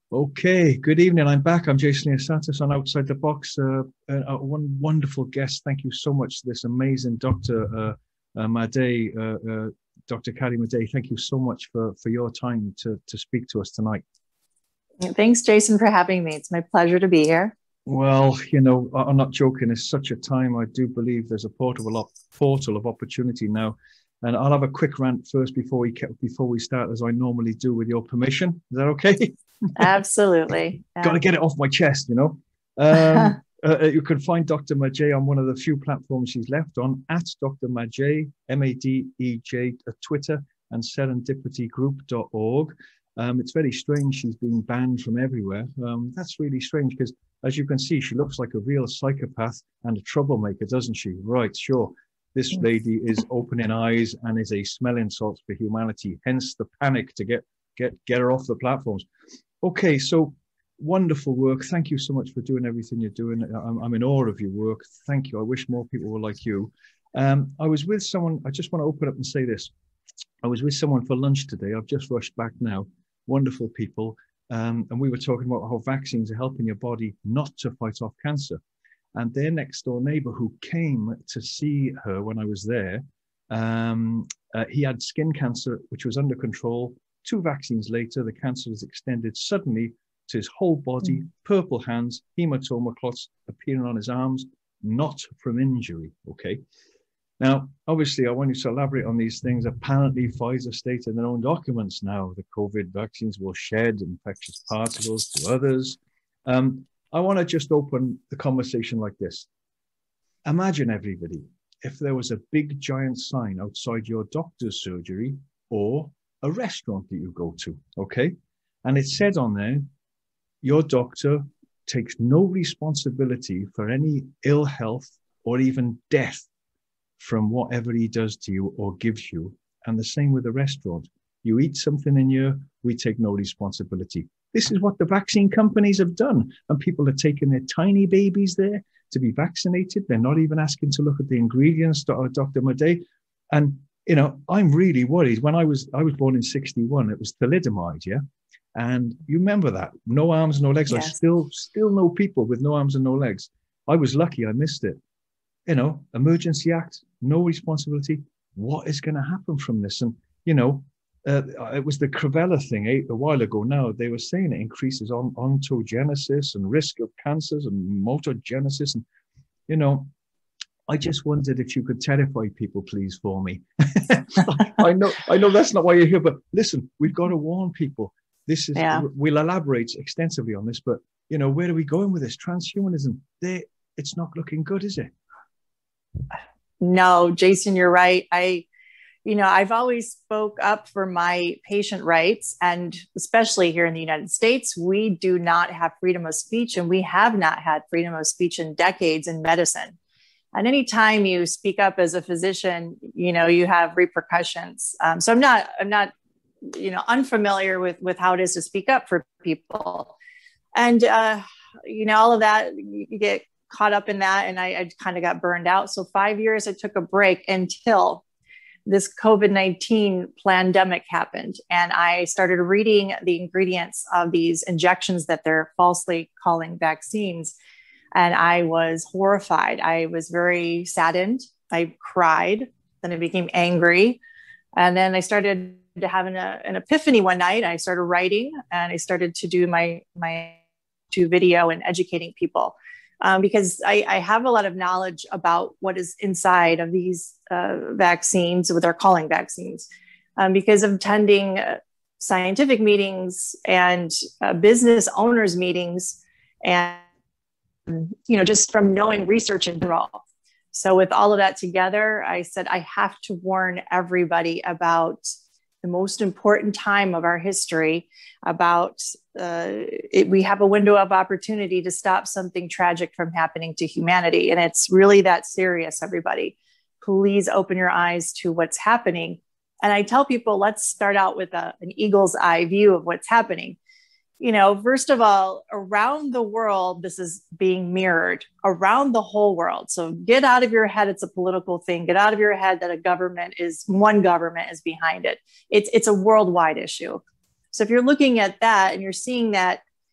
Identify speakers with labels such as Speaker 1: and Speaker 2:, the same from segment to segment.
Speaker 1: Okay, good evening. I'm back. I'm Jason Iosatis on Outside the Box. One wonderful guest. Thank you so much to this amazing Dr. Madej, Dr. Kadi Madej. Thank you so much for your time to speak to us tonight.
Speaker 2: Thanks, Jason, for having me. It's my pleasure to be here.
Speaker 1: Well, I'm not joking. It's such a time. I do believe there's a portal of opportunity now. And I'll have a quick rant first before we start, as I normally do, with your permission. Is that okay?
Speaker 2: Absolutely.
Speaker 1: Got to get it off my chest, you can find Dr. Madej on one of the few platforms she's left on, at Dr. Madej, Madej, at Twitter, and serendipitygroup.org. It's very strange she's being banned from everywhere. That's really strange because, as you can see, she looks like a real psychopath and a troublemaker, doesn't she? Right, sure. This lady is opening eyes and is a smelling salts for humanity, hence the panic to get her off the platforms. Okay, so wonderful work. Thank you so much for doing everything you're doing. I'm in awe of your work. Thank you. I wish more people were like you. I was with someone, I just want to open up and say this. I was with someone for lunch today. I've just rushed back now. Wonderful people. And we were talking about how vaccines are helping your body not to fight off cancer. And their next door neighbor who came to see her when I was there, he had skin cancer, which was under control. 2 vaccines later, the cancer was extended suddenly to his whole body, purple hands, hematoma clots appearing on his arms, not from injury. Okay. Now, obviously, I want you to elaborate on these things. Apparently, Pfizer stated in their own documents now the COVID vaccines will shed infectious particles to others. I want to just open the conversation like this. Imagine, everybody, if there was a big giant sign outside your doctor's surgery or a restaurant that you go to, okay? And it said on there, your doctor takes no responsibility for any ill health or even death from whatever he does to you or gives you. And the same with the restaurant. You eat something in here, we take no responsibility. This is what the vaccine companies have done. And people are taking their tiny babies there to be vaccinated. They're not even asking to look at the ingredients, Dr. Madej. And, I'm really worried. When I was born in 1961, it was thalidomide, yeah? And you remember that. No arms, no legs.
Speaker 2: Yes.
Speaker 1: I still know people with no arms and no legs. I was lucky I missed it. Emergency Act, no responsibility. What is going to happen from this? And, it was the Crivella thing a while ago now. They were saying it increases ontogenesis and risk of cancers and mutagenesis. And, I just wondered if you could terrify people, please, for me. I know that's not why you're here, but listen, we've got to warn people. We'll elaborate extensively on this, but, where are we going with this? Transhumanism, it's not looking good, is it?
Speaker 2: No, Jason, you're right. I've always spoke up for my patient rights, and especially here in the United States, we do not have freedom of speech, and we have not had freedom of speech in decades in medicine. And anytime you speak up as a physician, you have repercussions. So I'm not, unfamiliar with how it is to speak up for people. And, all of that, you get caught up in that. And I kind of got burned out. So 5 years, I took a break until this COVID-19 pandemic happened. And I started reading the ingredients of these injections that they're falsely calling vaccines. And I was horrified. I was very saddened. I cried. Then I became angry. And then I started to have an epiphany one night. I started writing and I started to do my video and educating people. Because I have a lot of knowledge about what is inside of these vaccines, what they're calling vaccines, because of attending scientific meetings and business owners meetings, and just from knowing research in general. So with all of that together, I said I have to warn everybody about the most important time of our history, about we have a window of opportunity to stop something tragic from happening to humanity. And it's really that serious, everybody. Please open your eyes to what's happening. And I tell people, let's start out with an eagle's eye view of what's happening. First of all, around the world, this is being mirrored around the whole world. So get out of your head. It's a political thing. Get out of your head that one government is behind it. It's a worldwide issue. So if you're looking at that and you're seeing that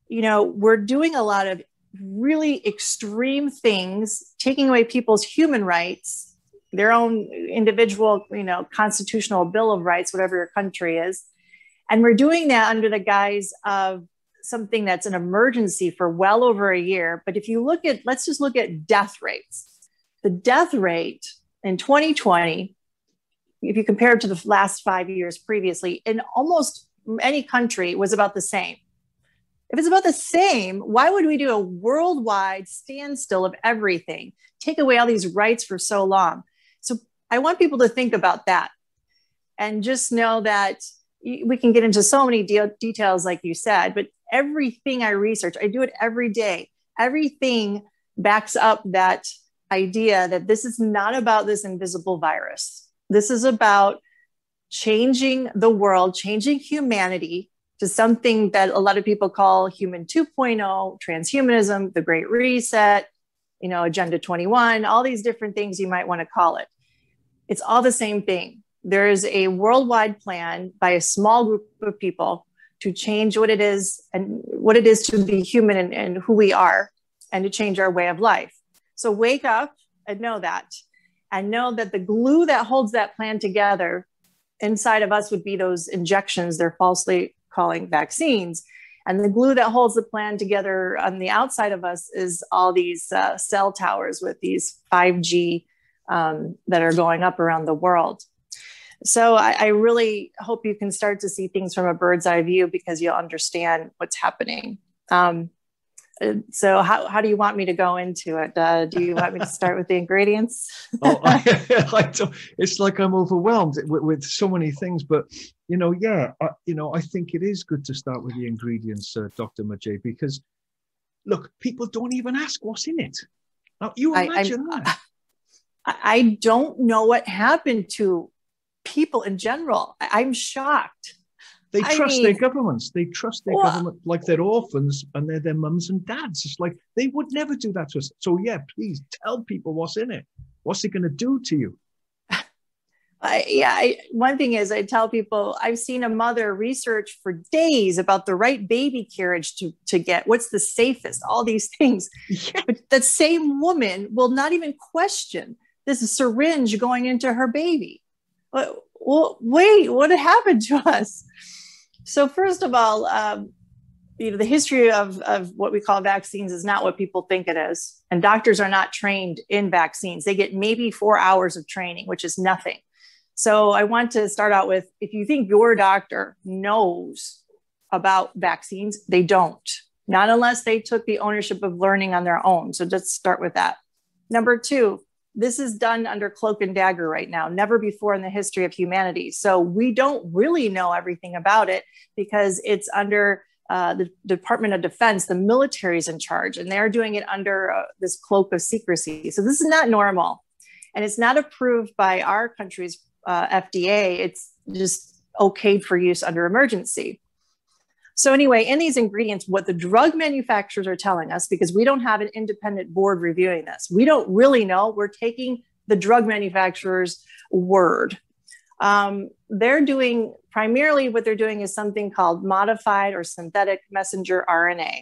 Speaker 2: we're doing a lot of really extreme things, taking away people's human rights, their own individual, constitutional bill of rights, whatever your country is. And we're doing that under the guise of something that's an emergency for well over a year. But if you let's just look at death rates. The death rate in 2020, if you compare it to the last 5 years previously, in almost any country was about the same. If it's about the same, why would we do a worldwide standstill of everything, take away all these rights for so long? So I want people to think about that and just know that we can get into so many details, like you said, but everything I research, I do it every day. Everything backs up that idea that this is not about this invisible virus. This is about changing the world, changing humanity to something that a lot of people call human 2.0, transhumanism, the Great Reset, Agenda 21, all these different things you might want to call it. It's all the same thing. There is a worldwide plan by a small group of people to change what it is and what it is to be human and who we are, and to change our way of life. So wake up and know that the glue that holds that plan together inside of us would be those injections they're falsely calling vaccines. And the glue that holds the plan together on the outside of us is all these cell towers with these 5G that are going up around the world. So I really hope you can start to see things from a bird's eye view, because you'll understand what's happening. So how do you want me to go into it? Do you want me to start with the ingredients?
Speaker 1: I don't, it's like I'm overwhelmed with so many things, but I think it is good to start with the ingredients, Dr. Majay, because look, people don't even ask what's in it. Now, you imagine that.
Speaker 2: I don't know what happened to people in general. I'm shocked.
Speaker 1: They trust their governments. They trust their government like they're orphans and they're their mums and dads. It's like they would never do that to us. So yeah, please tell people what's in it. What's it going to do to you?
Speaker 2: One thing is, I tell people, I've seen a mother research for days about the right baby carriage to get, what's the safest, all these things. Yeah. But that same woman will not even question this syringe going into her baby. Well, wait, what happened to us? So first of all, the history of what we call vaccines is not what people think it is. And doctors are not trained in vaccines. They get maybe 4 hours of training, which is nothing. So I want to start out with, if you think your doctor knows about vaccines, they don't. Not unless they took the ownership of learning on their own. So let's start with that. Number two, this is done under cloak and dagger right now, never before in the history of humanity. So we don't really know everything about it because it's under the Department of Defense. The military is in charge, and they're doing it under this cloak of secrecy. So this is not normal, and it's not approved by our country's FDA. It's just okayed for use under emergency. So anyway, in these ingredients, what the drug manufacturers are telling us, because we don't have an independent board reviewing this, we don't really know. We're taking the drug manufacturer's word. They're doing, primarily what they're doing is something called modified or synthetic messenger RNA.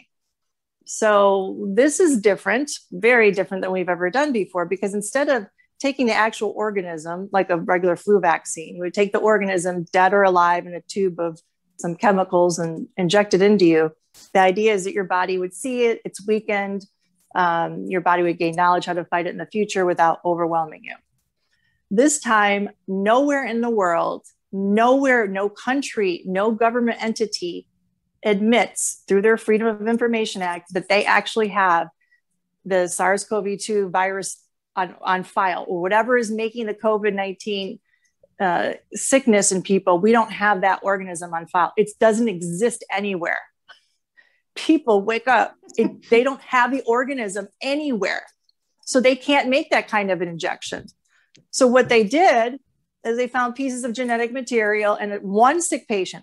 Speaker 2: So this is different, very different than we've ever done before, because instead of taking the actual organism, like a regular flu vaccine, we would take the organism dead or alive in a tube of some chemicals and inject it into you. The idea is that your body would see it, it's weakened, your body would gain knowledge how to fight it in the future without overwhelming you. This time, nowhere in the world, nowhere, no country, no government entity admits through their Freedom of Information Act that they actually have the SARS-CoV-2 virus on file, or whatever is making the COVID-19 sickness in people. We don't have that organism on file. It doesn't exist anywhere. People wake up. They don't have the organism anywhere. So they can't make that kind of an injection. So what they did is they found pieces of genetic material and one sick patient,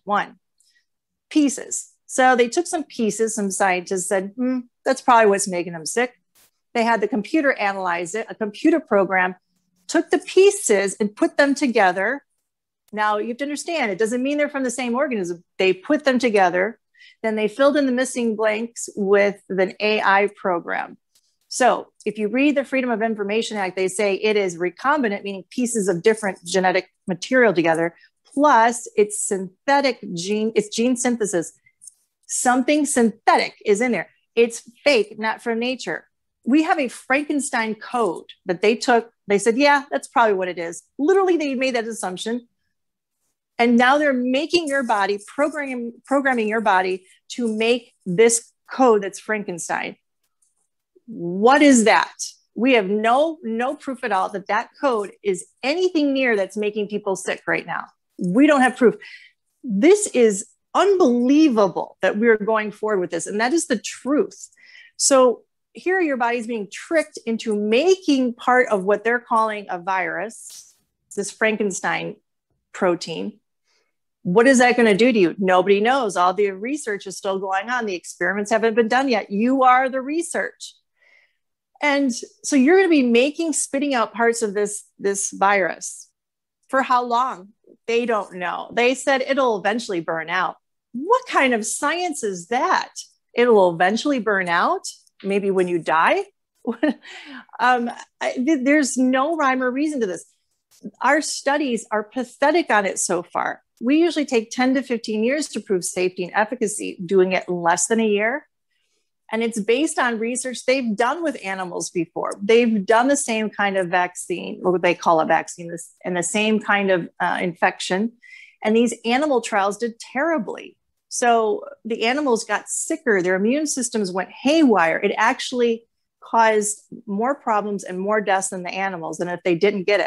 Speaker 2: pieces. So they took some pieces, some scientists said, that's probably what's making them sick. They had the computer analyze it, a computer program took the pieces and put them together. Now you have to understand, it doesn't mean they're from the same organism. They put them together Then they filled in the missing blanks with an AI program. So if you read the Freedom of Information Act, they say it is recombinant, meaning pieces of different genetic material together, plus it's synthetic gene, it's gene synthesis. Something synthetic is in there. It's fake, not from nature. We have a Frankenstein code that they took. They said, yeah, that's probably what it is. Literally, they made that assumption. And now they're making your body, programming your body to make this code that's Frankenstein. What is that? We have no proof at all that that code is anything near that's making people sick right now. We don't have proof. This is unbelievable that we're going forward with this. And that is the truth. So here your body's being tricked into making part of what they're calling a virus, this Frankenstein protein. What is that going to do to you? Nobody knows. All the research is still going on. The experiments haven't been done yet. You are the research. And so you're going to be spitting out parts of this virus. For how long? They don't know. They said it'll eventually burn out. What kind of science is that? It will eventually burn out, maybe when you die. There's no rhyme or reason to this. Our studies are pathetic on it so far. We usually take 10 to 15 years to prove safety and efficacy, doing it in less than a year. And it's based on research they've done with animals before. They've done the same kind of vaccine, what they call a vaccine, and the same kind of infection. And these animal trials did terribly. So the animals got sicker. Their immune systems went haywire. It actually caused more problems and more deaths than the animals than if they didn't get it.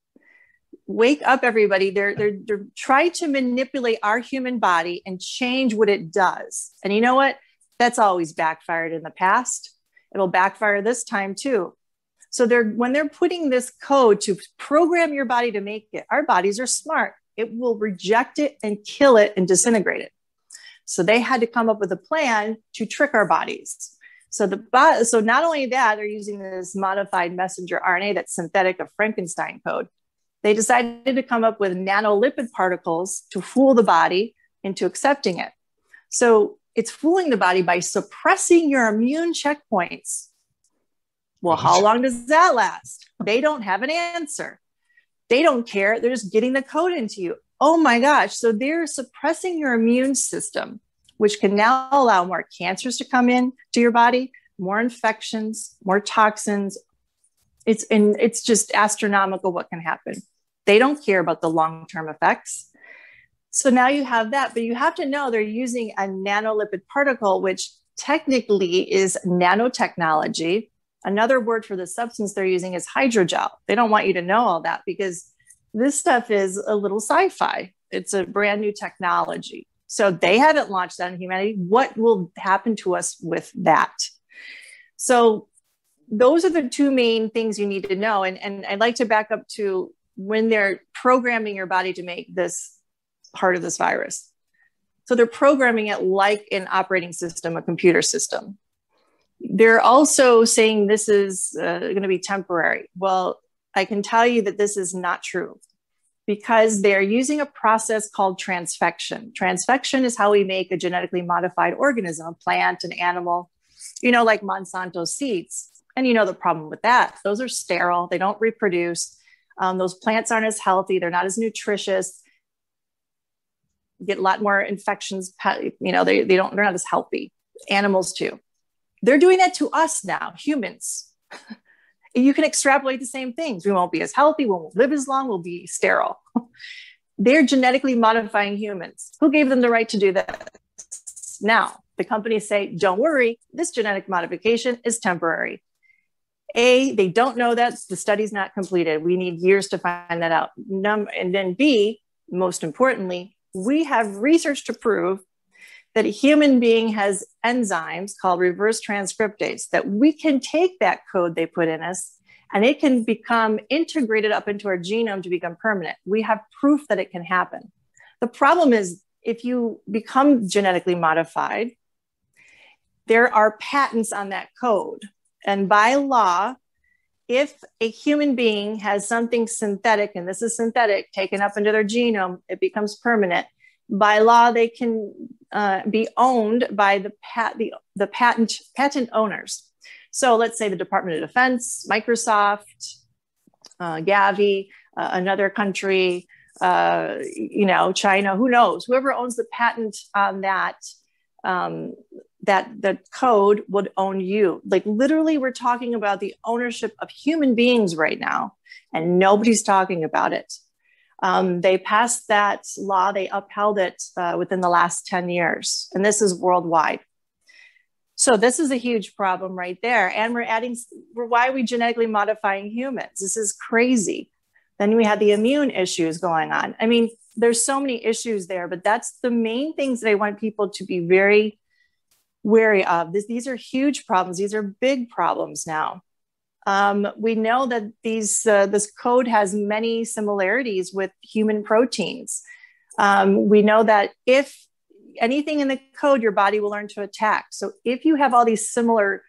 Speaker 2: Wake up, everybody. They're trying to manipulate our human body and change what it does. And you know what? That's always backfired in the past. It'll backfire this time too. So when they're putting this code to program your body to make it, our bodies are smart. It will reject it and kill it and disintegrate it. So they had to come up with a plan to trick our bodies. So not only that, they're using this modified messenger RNA that's synthetic of Frankenstein code. They decided to come up with nanolipid particles to fool the body into accepting it. So it's fooling the body by suppressing your immune checkpoints. Well, how long does that last? They don't have an answer. They don't care. They're just getting the code into you. Oh my gosh. So they're suppressing your immune system, which can now allow more cancers to come in to your body, more infections, more toxins. It's just astronomical what can happen. They don't care about the long-term effects. So now you have that, but you have to know they're using a nanolipid particle, which technically is nanotechnology. Another word for the substance they're using is hydrogel. They don't want you to know all that because this stuff is a little sci-fi. It's a brand new technology. So they haven't launched that in humanity. What will happen to us with that? So those are the two main things you need to know. And I'd like to back up to when they're programming your body to make this part of this virus. So they're programming it like an operating system, a computer system. They're also saying this is going to be temporary. Well, I can tell you that this is not true because they're using a process called transfection. Transfection is how we make a genetically modified organism, a plant, an animal, like Monsanto seeds. And the problem with that, those are sterile. They don't reproduce. Those plants aren't as healthy. They're not as nutritious. Get a lot more infections. They're not as healthy. Animals too. They're doing that to us now, humans. You can extrapolate the same things. We won't be as healthy. We won't live as long. We'll be sterile. They're genetically modifying humans. Who gave them the right to do that? Now, the companies say, don't worry, this genetic modification is temporary. A, they don't know that. The study's not completed. We need years to find that out. And then B, most importantly, we have research to prove that a human being has enzymes called reverse transcriptase, that we can take that code they put in us and it can become integrated up into our genome to become permanent. We have proof that it can happen. The problem is if you become genetically modified, there are patents on that code. And by law, if a human being has something synthetic, and this is synthetic, taken up into their genome, it becomes permanent. By law, they can be owned by the patent owners. So let's say the Department of Defense, Microsoft, Gavi, another country, China, who knows? Whoever owns the patent on that, that the code would own you. Like literally, we're talking about the ownership of human beings right now, and nobody's talking about it. They passed that law, they upheld it within the last 10 years, and this is worldwide. So this is a huge problem right there. And why are we genetically modifying humans? This is crazy. Then we had the immune issues going on. I mean, there's so many issues there, but that's the main things that I want people to be very wary of. These are huge problems. These are big problems now. We know that this code has many similarities with human proteins. We know that if anything in the code, your body will learn to attack. So if you have all these similar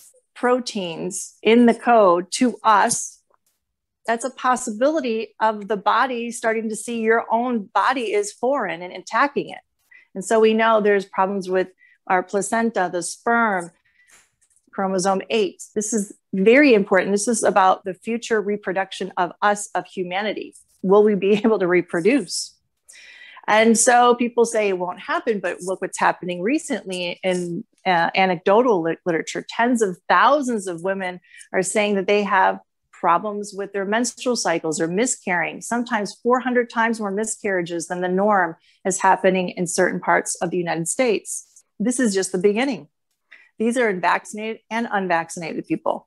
Speaker 2: proteins in the code to us, that's a possibility of the body starting to see your own body is foreign and attacking it. And so we know there's problems with our placenta, the sperm, chromosome 8. This is very important. This is about the future reproduction of us, of humanity. Will we be able to reproduce? And so people say it won't happen, but look what's happening recently in anecdotal literature. Tens of thousands of women are saying that they have problems with their menstrual cycles or miscarrying. Sometimes 400 times more miscarriages than the norm is happening in certain parts of the United States. This is just the beginning. These are vaccinated and unvaccinated people.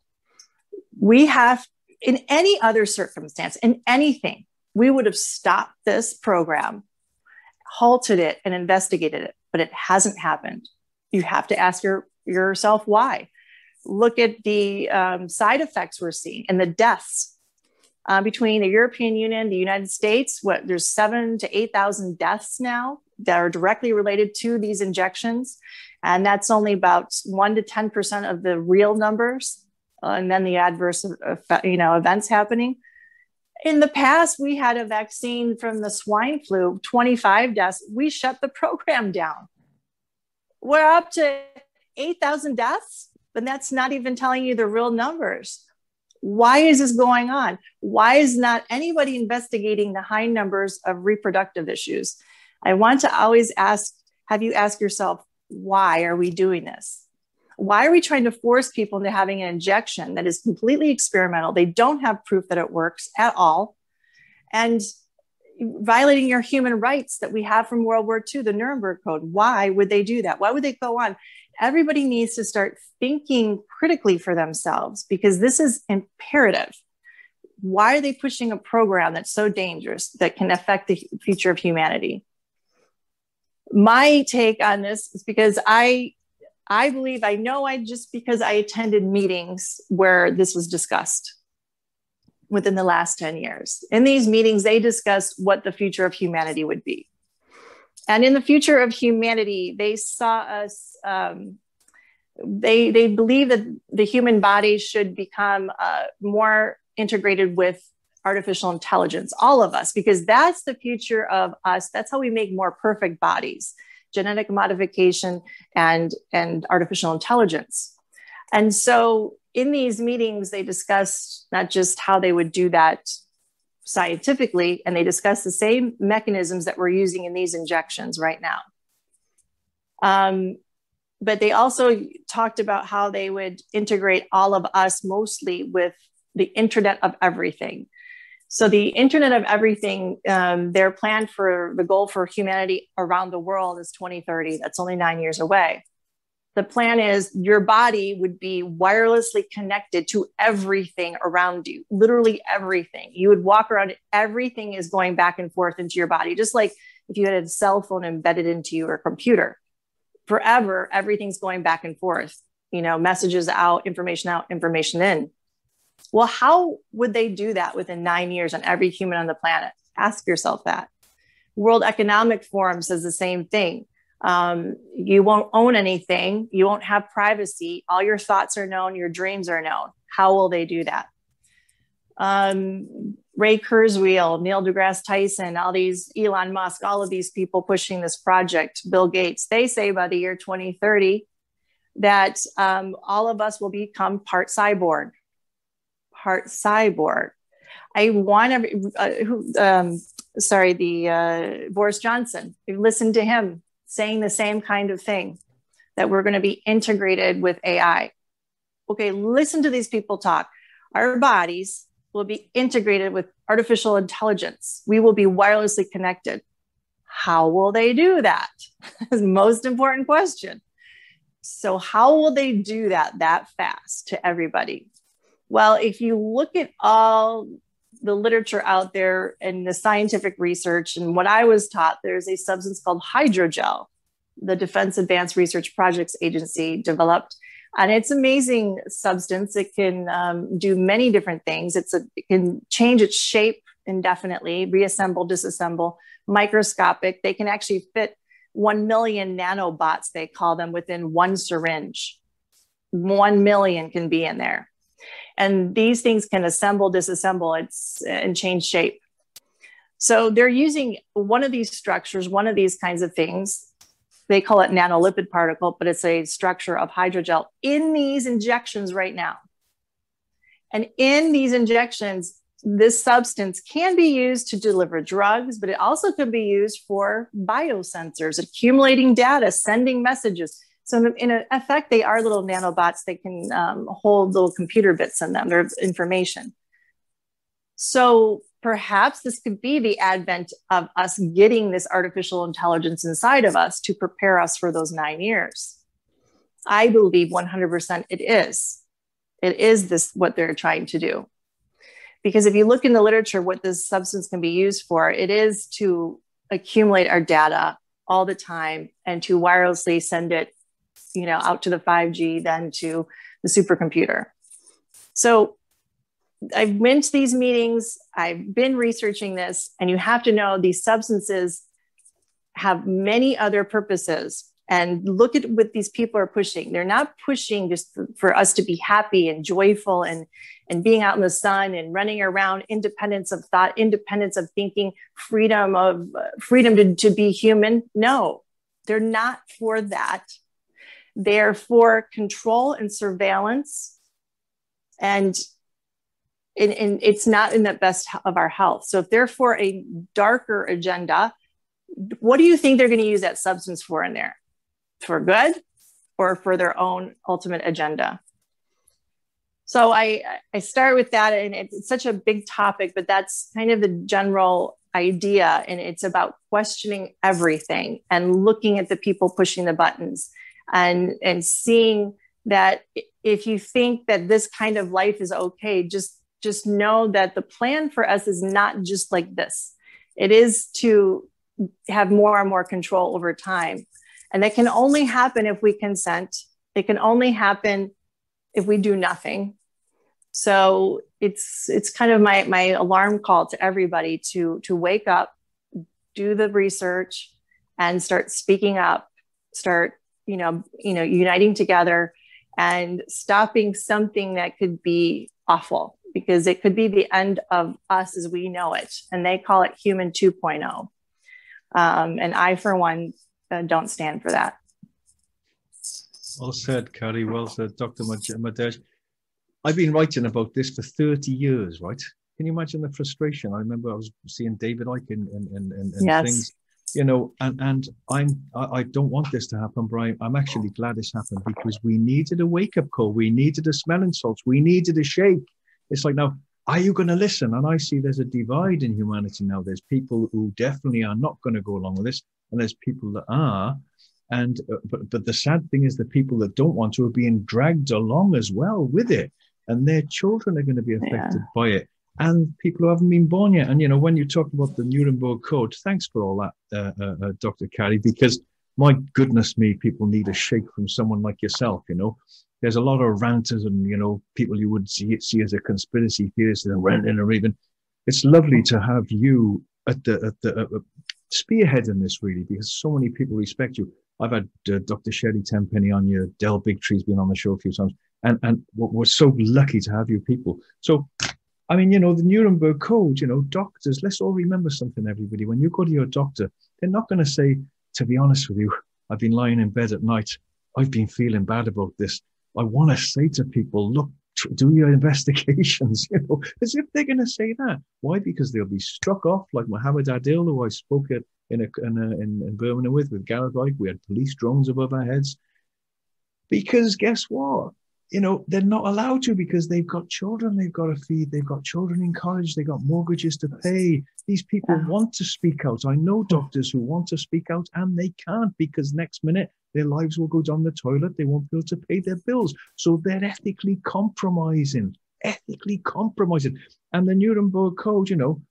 Speaker 2: We have, in any other circumstance, in anything, we would have stopped this program, halted it, and investigated it, but it hasn't happened. You have to ask yourself why. Look at the side effects we're seeing and the deaths between the European Union, the United States. There's 7,000 to 8,000 deaths now that are directly related to these injections. And that's only about 1 to 10% of the real numbers. And then the adverse events happening. In the past, we had a vaccine from the swine flu, 25 deaths. We shut the program down. We're up to 8,000 deaths, but that's not even telling you the real numbers. Why is this going on? Why is not anybody investigating the high numbers of reproductive issues? I want to always have you ask yourself, why are we doing this? Why are we trying to force people into having an injection that is completely experimental? They don't have proof that it works at all. And violating your human rights that we have from World War II, the Nuremberg Code. Why would they do that? Why would they go on? Everybody needs to start thinking critically for themselves, because this is imperative. Why are they pushing a program that's so dangerous that can affect the future of humanity? My take on this is because I believe, because I attended meetings where this was discussed within the last 10 years. In these meetings, they discussed what the future of humanity would be. And in the future of humanity, they saw us, they believe that the human body should become more integrated with artificial intelligence, all of us, because that's the future of us. That's how we make more perfect bodies. Genetic modification and artificial intelligence. And so in these meetings, they discussed not just how they would do that scientifically, and they discussed the same mechanisms that we're using in these injections right now. But they also talked about how they would integrate all of us mostly with the Internet of Everything. So the Internet of Everything, their plan for the goal for humanity around the world is 2030. That's only 9 years away. The plan is your body would be wirelessly connected to everything around you, literally everything. You would walk around, everything is going back and forth into your body, just like if you had a cell phone embedded into your computer. Forever, everything's going back and forth, messages out, information in. Well, how would they do that within 9 years on every human on the planet? Ask yourself that. World Economic Forum says the same thing. You won't own anything. You won't have privacy. All your thoughts are known. Your dreams are known. How will they do that? Ray Kurzweil, Neil deGrasse Tyson, all these Elon Musk, all of these people pushing this project, Bill Gates, they say by the year 2030 that all of us will become part cyborg. Part cyborg. I want to, Boris Johnson, listened to him saying the same kind of thing, that we're going to be integrated with AI. Okay, listen to these people talk. Our bodies will be integrated with artificial intelligence. We will be wirelessly connected. How will they do that? That's the most important question. So how will they do that fast to everybody? Well, if you look at all the literature out there and the scientific research and what I was taught, there's a substance called hydrogel, the Defense Advanced Research Projects Agency developed. And it's an amazing substance. It can do many different things. It can change its shape indefinitely, reassemble, disassemble, microscopic. They can actually fit 1 million nanobots, they call them, within one syringe. 1 million can be in there. And these things can assemble, disassemble, and change shape. So they're using one of these structures, one of these kinds of things. They call it nanolipid particle, but it's a structure of hydrogel in these injections right now. And in these injections, this substance can be used to deliver drugs, but it also can be used for biosensors, accumulating data, sending messages. So in effect, they are little nanobots. They can hold little computer bits in them, their information. So perhaps this could be the advent of us getting this artificial intelligence inside of us to prepare us for those 9 years. I believe 100% it is. It is this what they're trying to do. Because if you look in the literature, what this substance can be used for, it is to accumulate our data all the time and to wirelessly send it, out to the 5G, then to the supercomputer. So I've been to these meetings, I've been researching this, and you have to know these substances have many other purposes. And look at what these people are pushing. They're not pushing just for us to be happy and joyful and being out in the sun and running around, independence of thought, independence of thinking, freedom to be human. No, they're not for that. They're for control and surveillance. And it's not in the best of our health. So if they're for a darker agenda, what do you think they're going to use that substance for in there? For good or for their own ultimate agenda? So I start with that, and it's such a big topic, but that's kind of the general idea. And it's about questioning everything and looking at the people pushing the buttons and seeing that if you think that this kind of life is okay, just know that the plan for us is not just like this. It is to have more and more control over time. And that can only happen if we consent. It can only happen if we do nothing. So it's kind of my alarm call to everybody to wake up, do the research, and start speaking up, start uniting together and stopping something that could be awful, because it could be the end of us as we know it. And they call it human 2.0. And I, for one, don't stand for that.
Speaker 1: Well said, Carrie. Well said, Dr. Madej. I've been writing about this for 30 years, right? Can you imagine the frustration? I remember I was seeing David Icke and
Speaker 2: yes.
Speaker 1: things, and I don't want this to happen, but I'm actually glad this happened, because we needed a wake-up call. We needed a smelling salts. We needed a shake. It's like, now, are you going to listen? And I see there's a divide in humanity now. There's people who definitely are not going to go along with this, and there's people that are. And but the sad thing is the people that don't want to are being dragged along as well with it, and their children are going to be affected by it, and people who haven't been born yet. And when you talk about the Nuremberg Code, thanks for all that, Dr. Carrie, because my goodness me, people need a shake from someone like yourself. There's a lot of ranters and people you would see as a conspiracy theorists and ranting, or even. It's lovely to have you at the spearheading this, really, because so many people respect you. I've had Dr. Sherry Tenpenny on you, Del Bigtree's been on the show a few times, and we're so lucky to have you people. So I mean, the Nuremberg Code, doctors, let's all remember something, everybody. When you go to your doctor, they're not going to say, to be honest with you, I've been lying in bed at night. I've been feeling bad about this. I want to say to people, look, do your investigations, as if they're going to say that. Why? Because they'll be struck off like Muhammad Adil, who I spoke at in Birmingham with Gareth Ike. We had police drones above our heads. Because guess what? They're not allowed to, because they've got children they've got to feed. They've got children in college. They've got mortgages to pay. These people want to speak out. I know doctors who want to speak out and they can't, because next minute their lives will go down the toilet. They won't be able to pay their bills. So they're ethically compromising. And the Nuremberg Code,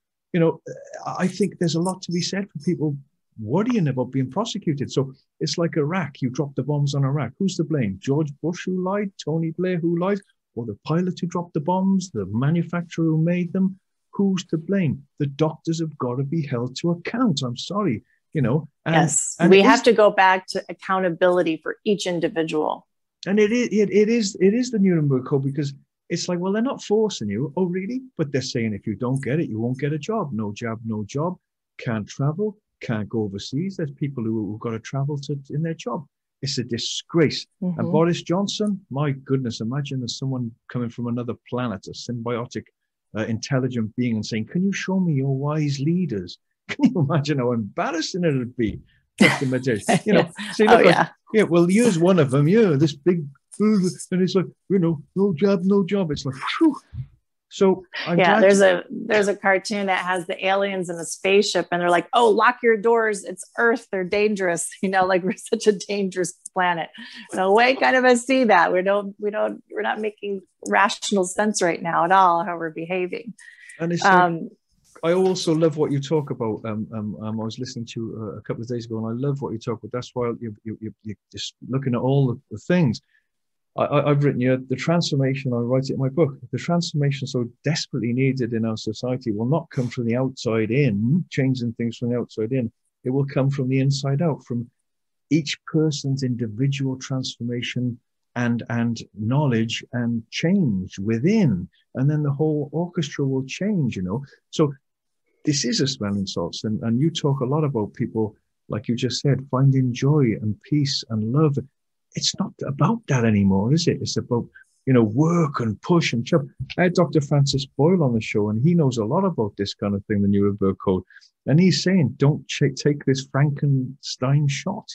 Speaker 1: I think there's a lot to be said for people worrying about being prosecuted. So it's like Iraq. You dropped the bombs on Iraq. Who's to blame? George Bush who lied? Tony Blair who lied? Or the pilot who dropped the bombs? The manufacturer who made them? Who's to blame? The doctors have got to be held to account. I'm sorry,
Speaker 2: Yes, we have to go back to accountability for each individual.
Speaker 1: And it is the Nuremberg Code, because it's like, well, they're not forcing you. Oh, really? But they're saying if you don't get it, you won't get a job. No jab, no job. Can't travel. Can't go overseas. There's people who've got to travel in their job. It's a disgrace. Mm-hmm. And Boris Johnson, my goodness, imagine there's someone coming from another planet, a symbiotic, intelligent being, and saying, can you show me your wise leaders? Can you imagine how embarrassing it would be? Dr. Majay, well, here's one of them, this big, and it's like, no job, no job. It's like, whew. So
Speaker 2: there's a cartoon that has the aliens in a spaceship, and they're like, oh, lock your doors. It's Earth. They're dangerous. Like we're such a dangerous planet. No way kind of us see that. We're not making rational sense right now at all how we're behaving.
Speaker 1: And it's I also love what you talk about. I was listening to you a couple of days ago, and I love what you talk about. That's why you're just looking at all the things. I've written here, the transformation, I write it in my book, the transformation so desperately needed in our society will not come from the outside in, changing things from the outside in. It will come from the inside out, from each person's individual transformation and knowledge and change within. And then the whole orchestra will change, So this is a smelling salts. And you talk a lot about people, like you just said, finding joy and peace and love. It's not about that anymore, is it? It's about, work and push and shove. I had Dr. Francis Boyle on the show, and he knows a lot about this kind of thing, the Nuremberg Code. And he's saying, don't take this Frankenstein shot,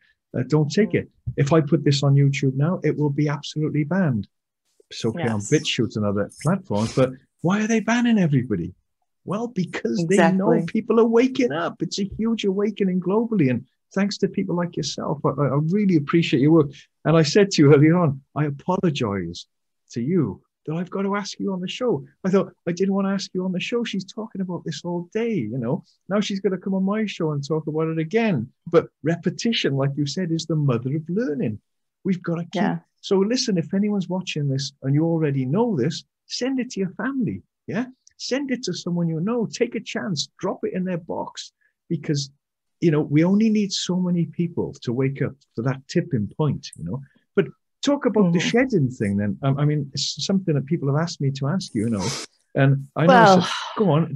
Speaker 1: don't take it. If I put this on YouTube now, it will be absolutely banned. It's okay on BitChute and other platforms, but why are they banning everybody? Well, because they know people are waking up. It's a huge awakening globally. And thanks to people like yourself, I really appreciate your work. And I said to you earlier on, I apologize to you that I've got to ask you on the show. I thought I didn't want to ask you on the show. She's talking about this all day, Now she's going to come on my show and talk about it again. But repetition, like you said, is the mother of learning. We've got to keep. Yeah. So listen, if anyone's watching this and you already know this, send it to your family. Yeah. Send it to someone you know. Take a chance. Drop it in their box, because we only need so many people to wake up for that tipping point, But talk about the shedding thing then. I mean, it's something that people have asked me to ask you, And I know, go on,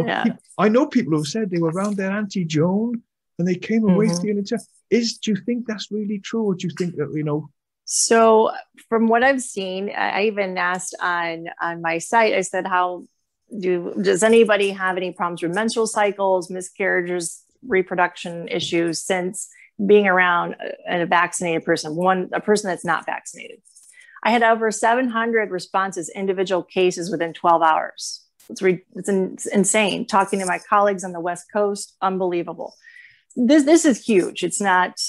Speaker 1: I know people who said they were around their Auntie Joan and they came away feeling do you think that's really true? Or do you think that,
Speaker 2: So from what I've seen, I even asked on my site, I said, does anybody have any problems with menstrual cycles, miscarriages, reproduction issues since being around a vaccinated person, a person that's not vaccinated? I had over 700 responses, individual cases within 12 hours. It's insane. Talking to my colleagues on the West Coast, unbelievable. This is huge. It's not,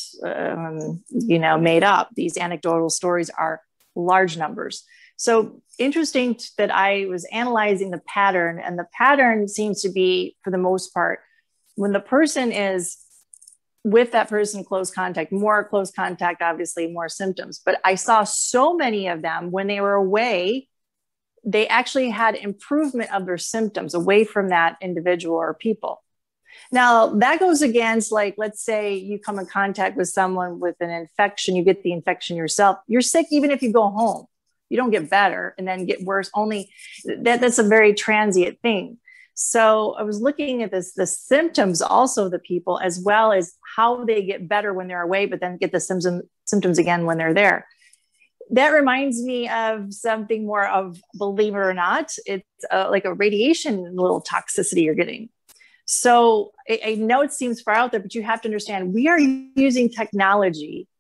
Speaker 2: made up. These anecdotal stories are large numbers. So interesting that I was analyzing the pattern, and the pattern seems to be, for the most part, when the person is with that person, close contact, more close contact, obviously more symptoms. But I saw so many of them when they were away, they actually had improvement of their symptoms away from that individual or people. Now that goes against, like, let's say you come in contact with someone with an infection, you get the infection yourself, you're sick even if you go home. You don't get better and then get worse. Only that's a very transient thing. So I was looking at the symptoms also of the people, as well as how they get better when they're away, but then get the symptoms again when they're there. That reminds me of something more of, believe it or not, it's like a radiation little toxicity you're getting. So I know it seems far out there, but you have to understand we are using technology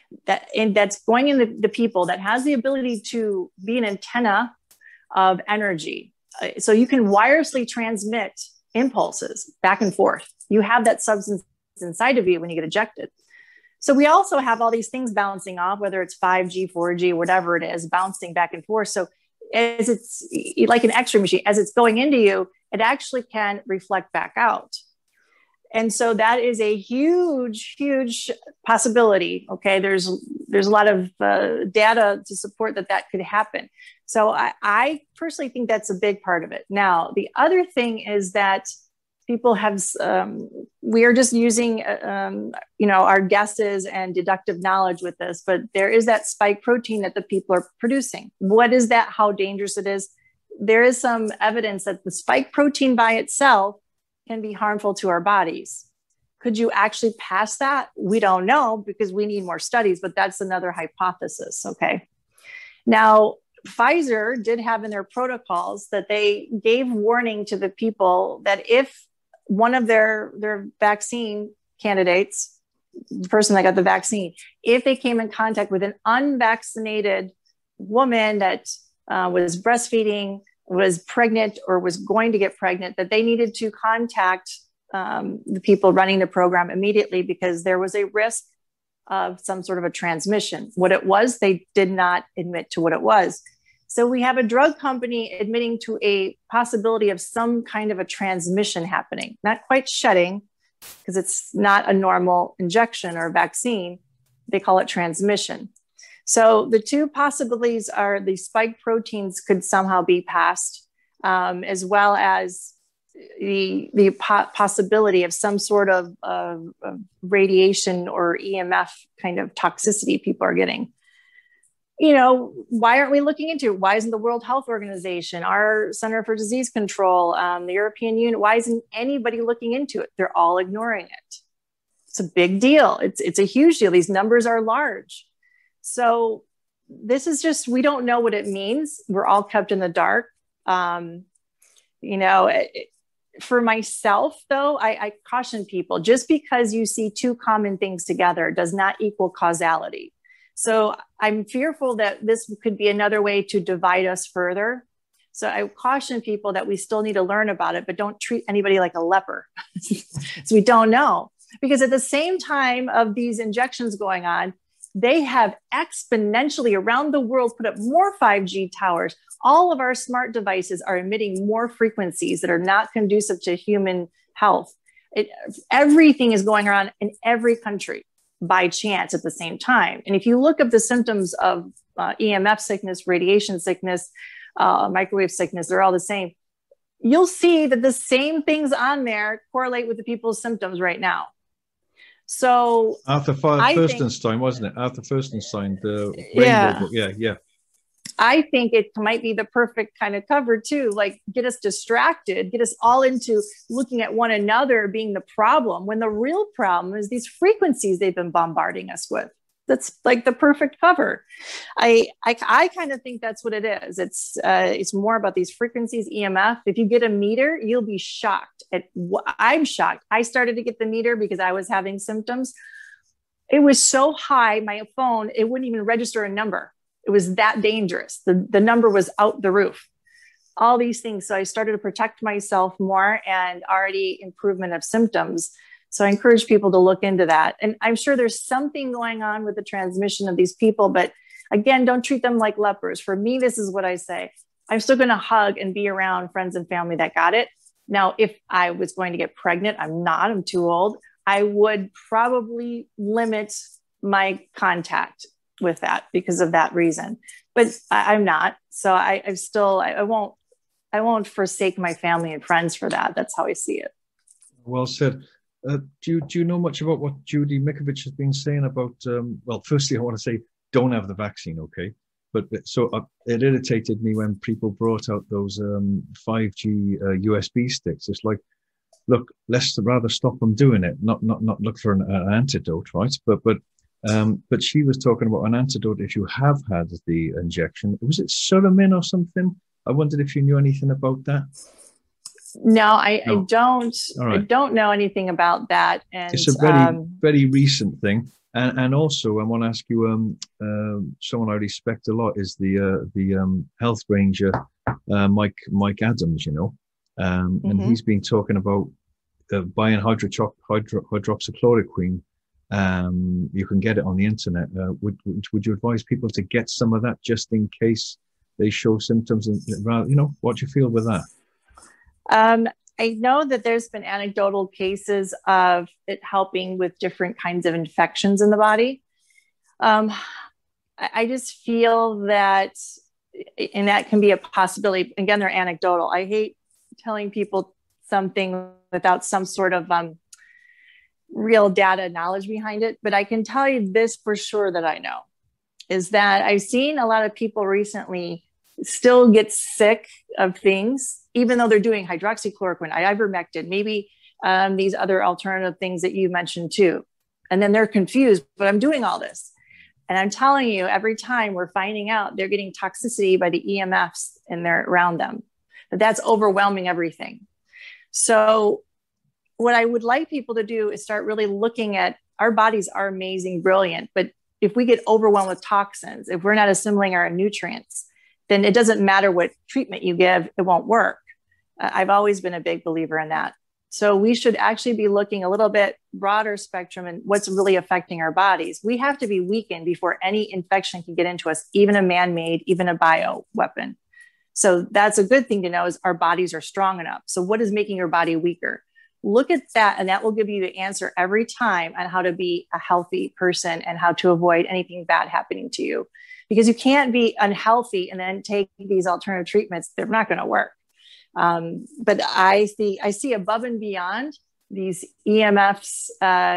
Speaker 2: that's going in the people that has the ability to be an antenna of energy. So you can wirelessly transmit impulses back and forth. You have that substance inside of you when you get ejected. So we also have all these things bouncing off, whether it's 5G, 4G, whatever it is, bouncing back and forth. So as it's like an X-ray machine, as it's going into you, it actually can reflect back out. And so that is a huge, huge possibility. Okay. There's a lot of data to support that could happen. So I personally think that's a big part of it. Now, the other thing is that people have, we are just using, our guesses and deductive knowledge with this, but there is that spike protein that the people are producing. What is that? How dangerous it is? There is some evidence that the spike protein by itself can be harmful to our bodies. Could you actually pass that? We don't know because we need more studies, but that's another hypothesis. Okay. Now, Pfizer did have in their protocols that they gave warning to the people that if one of their vaccine candidates, the person that got the vaccine, if they came in contact with an unvaccinated woman that was breastfeeding, was pregnant, or was going to get pregnant, that they needed to contact the people running the program immediately because there was a risk of some sort of a transmission. What it was, they did not admit to what it was. So we have a drug company admitting to a possibility of some kind of a transmission happening, not quite shedding, because it's not a normal injection or vaccine. They call it transmission. So the two possibilities are the spike proteins could somehow be passed, as well as the possibility of some sort of radiation or EMF kind of toxicity people are getting. Why aren't we looking into it? Why isn't the World Health Organization, our Center for Disease Control, the European Union, why isn't anybody looking into it? They're all ignoring it. It's a big deal. It's a huge deal. These numbers are large. So this is just, we don't know what it means. We're all kept in the dark. For myself, though, I caution people, just because you see two common things together does not equal causality. So I'm fearful that this could be another way to divide us further. So I caution people that we still need to learn about it, but don't treat anybody like a leper. So we don't know. Because at the same time of these injections going on, they have exponentially around the world put up more 5G towers. All of our smart devices are emitting more frequencies that are not conducive to human health. Everything is going around in every country by chance at the same time. And if you look up the symptoms of EMF sickness, radiation sickness, microwave sickness, they're all the same. You'll see that the same things on there correlate with the people's symptoms right now. So
Speaker 1: Arthur Furstenstein, wasn't it? Arthur Furstenstein, the rainbow book. Yeah.
Speaker 2: I think it might be the perfect kind of cover too, like get us distracted, get us all into looking at one another being the problem, when the real problem is these frequencies they've been bombarding us with. That's like the perfect cover. I kind of think that's what it is. It's more about these frequencies, EMF. If you get a meter, you'll be shocked. I'm shocked. I started to get the meter because I was having symptoms. It was so high, my phone, it wouldn't even register a number. It was that dangerous. The number was out the roof. All these things. So I started to protect myself more, and already improvement of symptoms. So I encourage people to look into that. And I'm sure there's something going on with the transmission of these people, but again, don't treat them like lepers. For me, this is what I say. I'm still going to hug and be around friends and family that got it. Now, if I was going to get pregnant, I'm too old. I would probably limit my contact with that because of that reason, but I'm not. So I won't forsake my family and friends for that. That's how I see it.
Speaker 1: Well said. Do you know much about what Judy Mikovits has been saying about, well, firstly, I want to say, don't have the vaccine, okay? it irritated me when people brought out those 5G USB sticks. It's like, look, let's rather stop them doing it, not look for an antidote, right? But she was talking about an antidote if you have had the injection. Was it Suramin or something? I wondered if you knew anything about that.
Speaker 2: No, I don't. Right. I don't know anything about that. And
Speaker 1: it's a very recent thing. And also, I want to ask you, someone I respect a lot is the health ranger, Mike Adams, you know, and he's been talking about buying hydroxychloroquine. You can get it on the internet. Would you advise people to get some of that just in case they show symptoms? And, you know, what do you feel with that?
Speaker 2: I know that there's been anecdotal cases of it helping with different kinds of infections in the body. I just feel that, and that can be a possibility. Again, they're anecdotal. I hate telling people something without some sort of real data knowledge behind it. But I can tell you this for sure that I know is that I've seen a lot of people recently still get sick of things, even though they're doing hydroxychloroquine, ivermectin, maybe these other alternative things that you mentioned too. And then they're confused, but I'm doing all this. And I'm telling you, every time we're finding out they're getting toxicity by the EMFs and they're around them, that's overwhelming everything. So what I would like people to do is start really looking at our bodies are amazing, brilliant. But if we get overwhelmed with toxins, if we're not assimilating our nutrients, then it doesn't matter what treatment you give, it won't work. I've always been a big believer in that. So we should actually be looking a little bit broader spectrum and what's really affecting our bodies. We have to be weakened before any infection can get into us, even a man-made, even a bio weapon. So that's a good thing to know is our bodies are strong enough. So what is making your body weaker? Look at that, and that will give you the answer every time on how to be a healthy person and how to avoid anything bad happening to you. Because you can't be unhealthy and then take these alternative treatments. They're not going to work. But I see above and beyond, these EMFs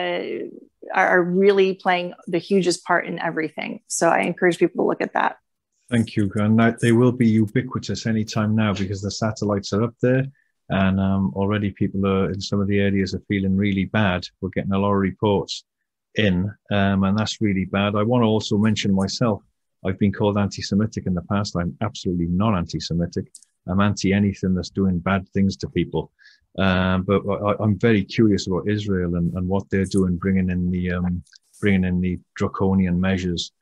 Speaker 2: are really playing the hugest part in everything. So I encourage people to look at that.
Speaker 1: Thank you. And they will be ubiquitous anytime now because the satellites are up there. And already people are in some of the areas are feeling really bad. We're getting a lot of reports in, and that's really bad. I want to also mention myself. I've been called anti-Semitic in the past. I'm absolutely not anti-Semitic. I'm anti anything that's doing bad things to people. But I'm very curious about Israel and what they're doing, bringing in the draconian measures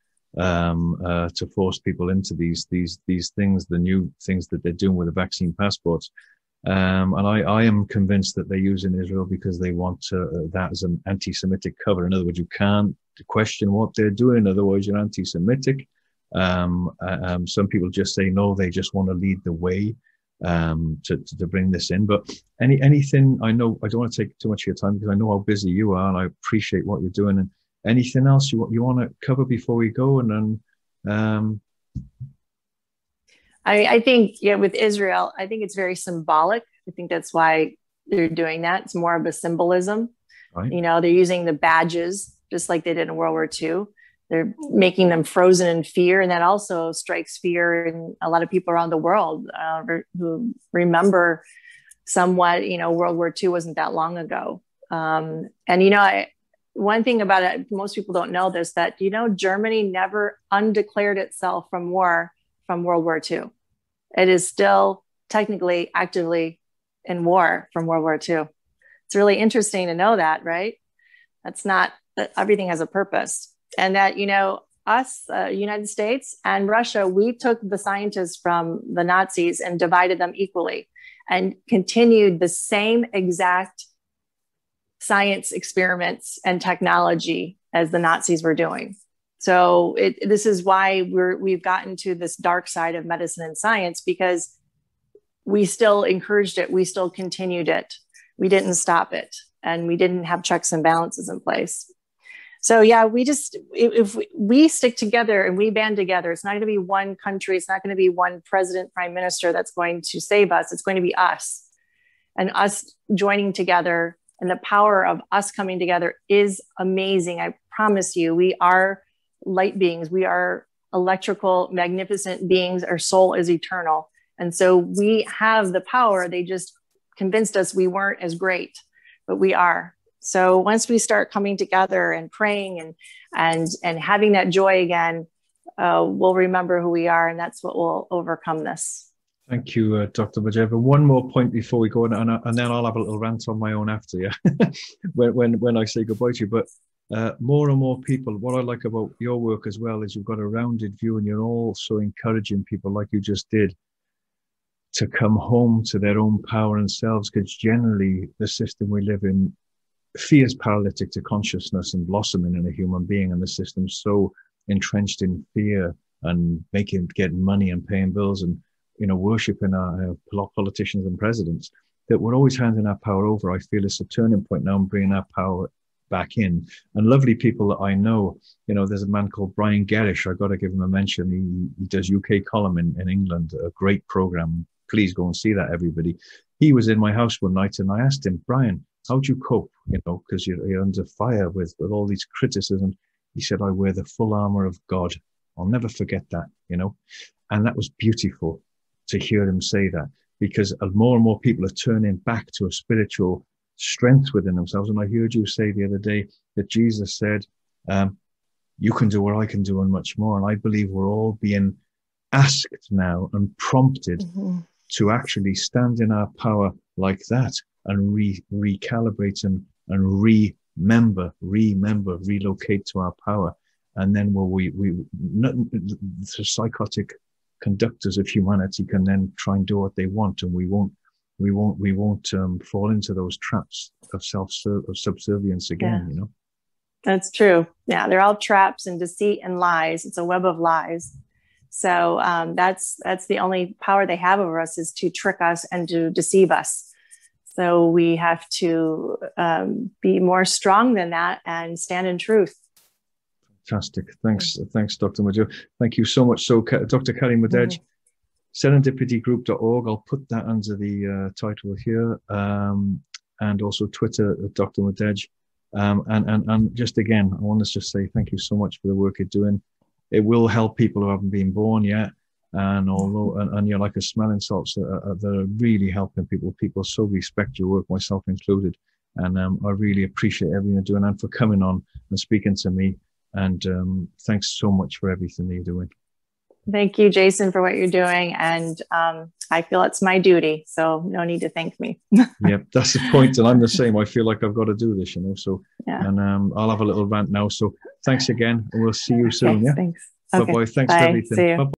Speaker 1: to force people into these things, the new things that they're doing with the vaccine passports. And I am convinced that they're using Israel because they want that as an anti-Semitic cover. In other words, you can't question what they're doing, otherwise you're anti-Semitic. Some people just say no, they just want to lead the way to bring this in. But anything, I know I don't want to take too much of your time because I know how busy you are, and I appreciate what you're doing. And anything else you want to cover before we go? And then
Speaker 2: I think with Israel, I think it's very symbolic. I think that's why they're doing that. It's more of a symbolism. Right. You know, they're using the badges just like they did in World War II. They're making them frozen in fear. And that also strikes fear in a lot of people around the world who remember somewhat, World War II wasn't that long ago. And, one thing about it, most people don't know this, that, Germany never undeclared itself from war from World War II. It is still technically actively in war from World War II. It's really interesting to know that, right? That everything has a purpose. And that, us, United States and Russia, we took the scientists from the Nazis and divided them equally and continued the same exact science experiments and technology as the Nazis were doing. So this is why we've gotten to this dark side of medicine and science, because we still encouraged it. We still continued it. We didn't stop it. And we didn't have checks and balances in place. So yeah, if we stick together and we band together, it's not going to be one country. It's not going to be one president, prime minister that's going to save us. It's going to be us, and us joining together. And the power of us coming together is amazing. I promise you, we are light beings. We are electrical, magnificent beings. Our soul is eternal. And so we have the power. They just convinced us we weren't as great, but we are. So once we start coming together and praying and having that joy again, we'll remember who we are, and that's what will overcome this.
Speaker 1: Thank you, Dr. Majeva. One more point before we go on, and then I'll have a little rant on my own after, yeah, when I say goodbye to you. But more and more people, what I like about your work as well is you've got a rounded view, and you're also encouraging people like you just did to come home to their own power and selves, because generally the system we live in fears paralytic to consciousness and blossoming in a human being, and the system's so entrenched in fear and getting money and paying bills and, you know, worshiping our politicians and presidents, that we're always handing our power over. I feel it's a turning point now and bringing our power back in. And lovely people that I know, you know, there's a man called Brian Gerrish. I got to give him a mention. He does UK column in England, a great program. Please go and see that, everybody. He was in my house one night and I asked him, Brian, how do you cope? You know, because you're under fire with all these criticisms. He said, I wear the full armor of God. I'll never forget that, you know. And that was beautiful to hear him say that, because more and more people are turning back to a spiritual strength within themselves. And I heard you say the other day that Jesus said, you can do what I can do and much more. And I believe we're all being asked now and prompted to actually stand in our power like that and recalibrate and relocate to our power. And then the psychotic conductors of humanity can then try and do what they want, and we won't fall into those traps of subservience again.
Speaker 2: Yeah.
Speaker 1: You know,
Speaker 2: that's true. Yeah, they're all traps and deceit and lies. It's a web of lies. So that's the only power they have over us, is to trick us and to deceive us. So we have to be more strong than that and stand in truth.
Speaker 1: Fantastic. Thanks, Dr. Majeva. Thank you so much. So, Dr. Carrie Mudej, serendipitygroup.org. I'll put that under the title here, and also Twitter at Dr. Mudej. And just again, I want to just say thank you so much for the work you're doing. It will help people who haven't been born yet, and you're like a smelling salts that are really helping people. People so respect your work, myself included, and I really appreciate everything you're doing and for coming on and speaking to me. And thanks so much for everything that you're doing.
Speaker 2: Thank you, Jason, for what you're doing. And I feel it's my duty, so no need to thank me.
Speaker 1: Yeah, that's the point. And I'm the same. I feel like I've got to do this, you know. So, yeah. And I'll have a little rant now. So thanks again, and we'll see you soon.
Speaker 2: Okay,
Speaker 1: yeah.
Speaker 2: Thanks.
Speaker 1: Bye-bye.
Speaker 2: Okay.
Speaker 1: Thanks
Speaker 2: Bye.
Speaker 1: for everything.
Speaker 2: See you.
Speaker 1: Bye-bye.